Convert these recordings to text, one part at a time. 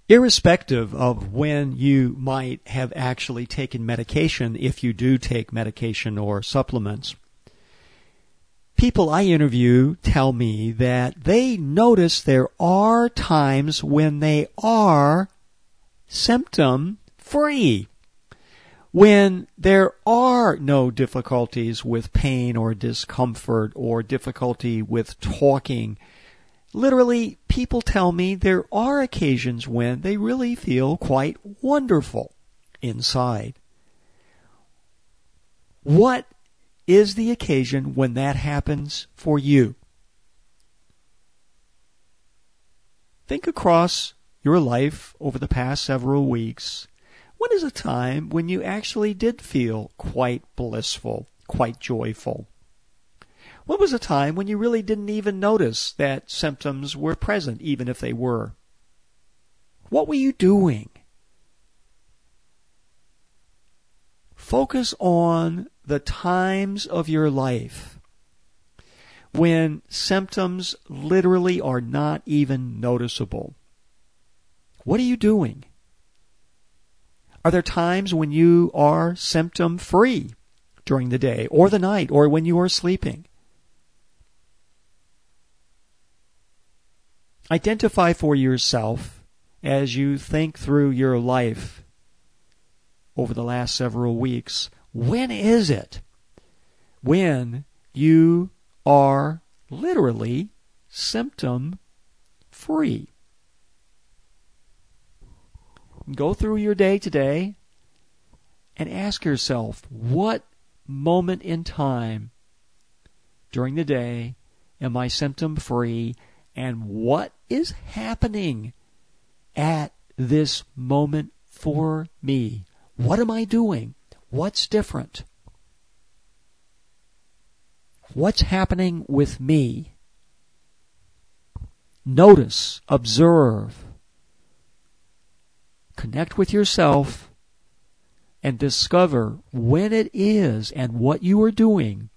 Irrespective of when you might have actually taken medication, if you do take medication or supplements, people I interview tell me that they notice there are times when they are symptom-free, when there are no difficulties with pain or discomfort or difficulty with talking. Literally, people tell me there are occasions when they really feel quite wonderful inside. What is the occasion when that happens for you? Think across your life over the past several weeks. When is a time when you actually did feel quite blissful, quite joyful? When was a time when you really didn't even notice that symptoms were present, even if they were? What were you doing? Focus on the times of your life when symptoms literally are not even noticeable. What are you doing? Are there times when you are symptom-free during the day or the night or when you are sleeping? Identify for yourself as you think through your life over the last several weeks. When is it when you are literally symptom-free? Go through your day today and ask yourself, what moment in time during the day am I symptom-free, and what is happening at this moment for me? What am I doing? What's different? What's happening with me? Notice, observe, connect with yourself, and discover when it is and what you are doing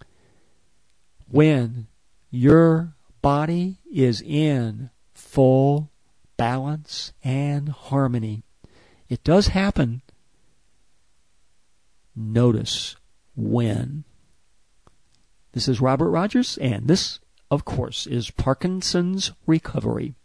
when your body is in full balance and harmony. It does happen. Notice when. This is Robert Rogers, and this, of course, is Parkinson's Recovery.